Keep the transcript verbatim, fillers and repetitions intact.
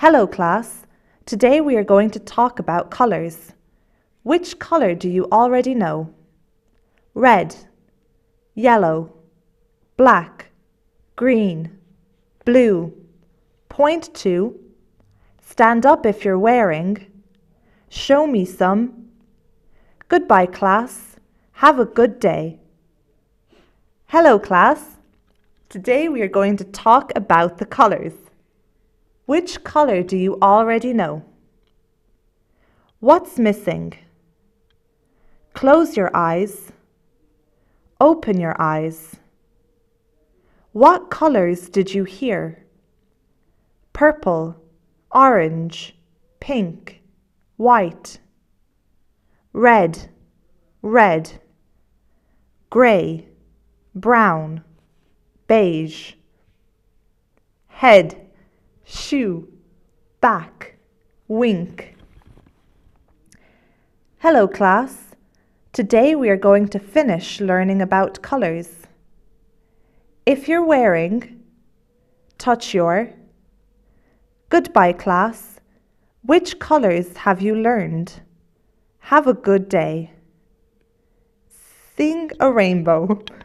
Hello class, today we are going to talk about colours. Which colour do you already know? Red, yellow, black, green, blue. Point to, stand up if you're wearing, show me some. Goodbye class, have a good day. Hello class, today we are going to talk about the colours. Which colour do you already know? What's missing? Close your eyes. Open your eyes. What colours did you hear? Purple, orange, pink, white. Red, red. Grey, brown, beige. Head, shoe, back, wink. Hello class, today we are going to finish learning about colours. If you're wearing, touch your. Goodbye class, which colours have you learned? Have a good day. Sing a rainbow.